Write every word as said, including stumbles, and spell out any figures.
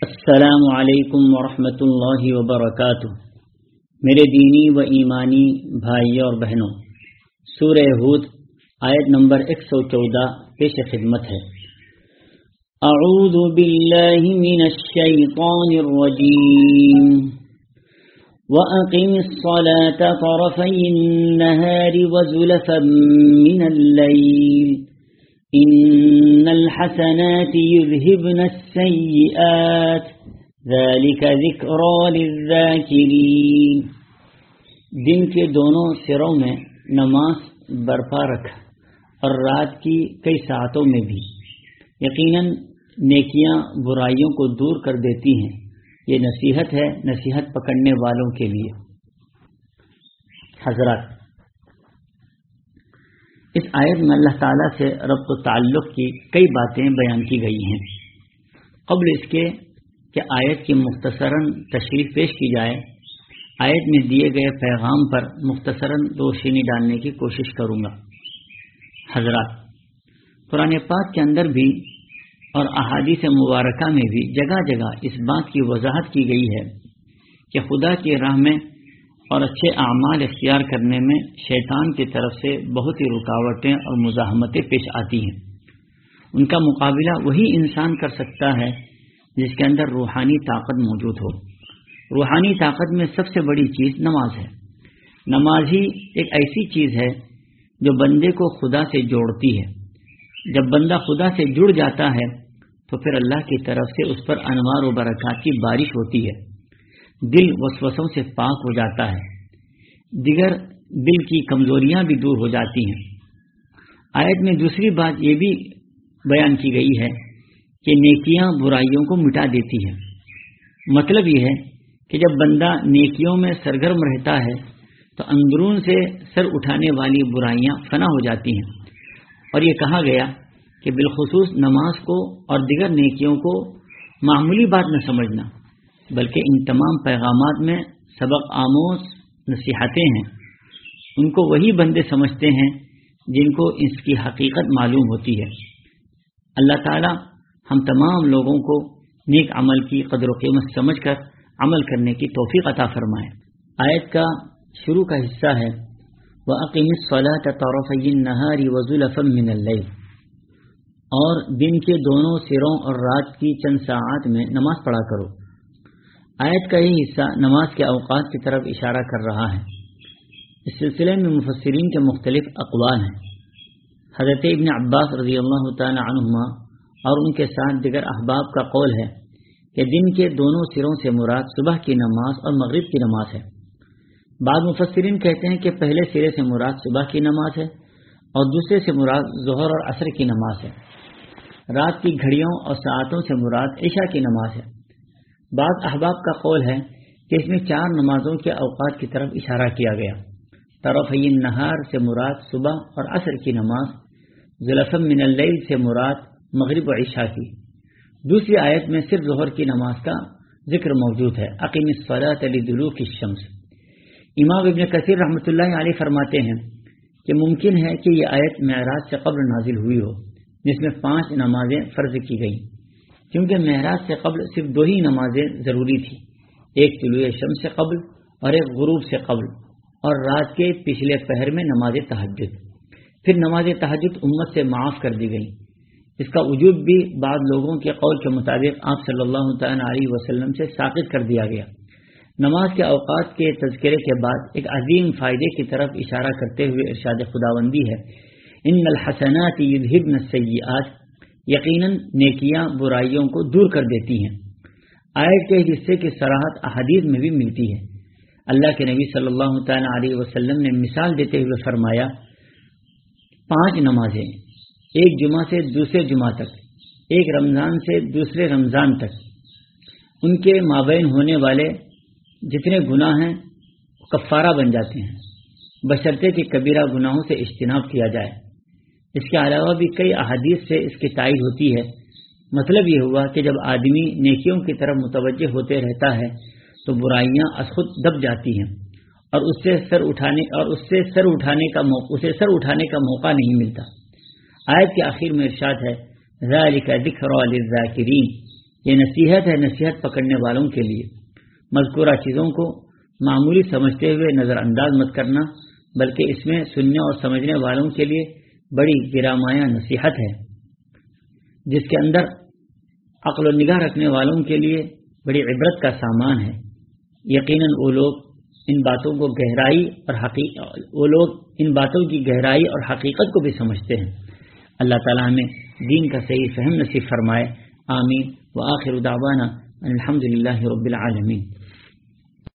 السلام علیکم ورحمۃ اللہ وبرکاتہ۔ میرے دینی و ایمانی بھائیوں اور بہنوں، سورہ ہود آیت نمبر ایک سو چودہ پیش خدمت ہے۔ اعوذ باللہ من الشیطان الرجیم وَأَقِمِ الصَّلَاةَ طَرَفَيِ النَّهَارِ وَزُلَفًا مِّنَ اللَّيْلِ إِنَّ الْحَسَنَاتِ يُذْهِبْنَ السَّيِّئَاتِ ذَلِكَ ذِكْرَى لِلذَّاكِرِينَ۔ دن کے دونوں سروں میں نماز برپا رکھ اور رات کی کئی ساعتوں میں بھی، یقیناً نیکیاں برائیوں کو دور کر دیتی ہیں۔ یہ نصیحت ہے نصیحت پکڑنے والوں کے لیے۔ حضرات، اس آیت میں اللہ تعالیٰ سے ربط و تعلق کی کئی باتیں بیان کی گئی ہیں۔ قبل اس کے کہ آیت کی مختصراً تشریح پیش کی جائے، آیت میں دیے گئے پیغام پر مختصراً روشنی ڈالنے کی کوشش کروں گا۔ حضرات، قرآن پاک کے اندر بھی اور احادیث مبارکہ میں بھی جگہ جگہ اس بات کی وضاحت کی گئی ہے کہ خدا کی راہ میں اور اچھے اعمال اختیار کرنے میں شیطان کی طرف سے بہت ہی رکاوٹیں اور مزاحمتیں پیش آتی ہیں۔ ان کا مقابلہ وہی انسان کر سکتا ہے جس کے اندر روحانی طاقت موجود ہو۔ روحانی طاقت میں سب سے بڑی چیز نماز ہے۔ نماز ہی ایک ایسی چیز ہے جو بندے کو خدا سے جوڑتی ہے۔ جب بندہ خدا سے جڑ جاتا ہے تو پھر اللہ کی طرف سے اس پر انوار و برکات کی بارش ہوتی ہے، دل وسوسوں سے پاک ہو جاتا ہے، دیگر دل کی کمزوریاں بھی دور ہو جاتی ہیں۔ آیت میں دوسری بات یہ بھی بیان کی گئی ہے کہ نیکیاں برائیوں کو مٹا دیتی ہیں۔ مطلب یہ ہے کہ جب بندہ نیکیوں میں سرگرم رہتا ہے تو اندرون سے سر اٹھانے والی برائیاں فنا ہو جاتی ہیں۔ اور یہ کہا گیا کہ بالخصوص نماز کو اور دیگر نیکیوں کو معمولی بات نہ سمجھنا، بلکہ ان تمام پیغامات میں سبق آموز نصیحتیں ہیں۔ ان کو وہی بندے سمجھتے ہیں جن کو اس کی حقیقت معلوم ہوتی ہے۔ اللہ تعالی ہم تمام لوگوں کو نیک عمل کی قدر و قیمت سمجھ کر عمل کرنے کی توفیق عطا فرمائے۔ آیت کا شروع کا حصہ ہے وَأَقِمِ الصَّلَاةَ طَرَفَيِ النَّهَارِ وَزُلَفًا مِّنَ اللَّيْلِ، اور دن کے دونوں سروں اور رات کی چند ساعات میں نماز پڑھا کرو۔ آیت کا یہ حصہ نماز کے اوقات کی طرف اشارہ کر رہا ہے۔ اس سلسلے میں مفسرین کے مختلف اقوال ہیں۔ حضرت ابن عباس رضی اللہ تعالی عنہما اور ان کے ساتھ دیگر احباب کا قول ہے کہ دن کے دونوں سروں سے مراد صبح کی نماز اور مغرب کی نماز ہے۔ بعض مفسرین کہتے ہیں کہ پہلے سرے سے مراد صبح کی نماز ہے اور دوسرے سے مراد ظہر اور عصر کی نماز ہے۔ رات کی گھڑیوں اور ساعتوں سے مراد عشاء کی نماز ہے۔ بعض احباب کا قول ہے کہ اس میں چار نمازوں کے اوقات کی طرف اشارہ کیا گیا۔ طرفی النہار سے مراد صبح اور عصر کی نماز، زلفا من اللیل سے مراد مغرب و عشاء کی۔ دوسری آیت میں صرف ظہر کی نماز کا ذکر موجود ہے، اقیم الصلاۃ لدلوک الشمس۔ امام ابن کثیر رحمۃ اللہ علیہ فرماتے ہیں کہ ممکن ہے کہ یہ آیت معراج سے قبل نازل ہوئی ہو، جس میں پانچ نمازیں فرض کی گئیں، کیونکہ معراج سے قبل صرف دو ہی نمازیں ضروری تھی، ایک طلوع شمس سے قبل اور ایک غروب سے قبل، اور رات کے پچھلے پہر میں نماز تہجد۔ پھر نماز تہجد امت سے معاف کر دی گئی۔ اس کا وجوب بھی بعض لوگوں کے قول کے مطابق آپ صلی اللہ تعالی علیہ وسلم سے ساقط کر دیا گیا۔ نماز کے اوقات کے تذکرے کے بعد ایک عظیم فائدے کی طرف اشارہ کرتے ہوئے ارشاد خداوندی ہے، ان الحسنات یذہبن السیئات، یقیناً نیکیاں برائیوں کو دور کر دیتی ہیں۔ آیت کے حصے کی صراحت احادیث میں بھی ملتی ہے۔ اللہ کے نبی صلی اللہ تعالی علیہ وسلم نے مثال دیتے ہوئے فرمایا، پانچ نمازیں ایک جمعہ سے دوسرے جمعہ تک، ایک رمضان سے دوسرے رمضان تک، ان کے مابین ہونے والے جتنے گناہ ہیں کفارہ بن جاتے ہیں، بشرطے کہ کبیرہ گناہوں سے اجتناب کیا جائے۔ اس کے علاوہ بھی کئی احادیث سے اس کی تائید ہوتی ہے۔ مطلب یہ ہوا کہ جب آدمی نیکیوں کی طرف متوجہ ہوتے رہتا ہے تو برائیاں از خود دب جاتی ہیں اور اس سے سر اٹھانے اور اس سے سر اٹھانے کا موقع اسے سر اٹھانے کا موقع نہیں ملتا۔ آیت کے آخر میں ارشاد ہے ذالک ذکری للذاکرین، یہ نصیحت ہے نصیحت پکڑنے والوں کے لیے۔ مذکورہ چیزوں کو معمولی سمجھتے ہوئے نظر انداز مت کرنا، بلکہ اس میں سننے اور سمجھنے والوں کے لیے بڑی گرامایا نصیحت ہے، جس کے اندر عقل و نگاہ رکھنے والوں کے لیے بڑی عبرت کا سامان ہے۔ یقیناً وہ لوگ ان باتوں کو گہرائی اور حقیقت وہ لوگ ان باتوں کی گہرائی اور حقیقت کو بھی سمجھتے ہیں۔ اللہ تعالیٰ ہمیں دین کا صحیح فہم نصیب فرمائے، آمین۔ وآخر دعوانا الحمد للہ رب العالمین۔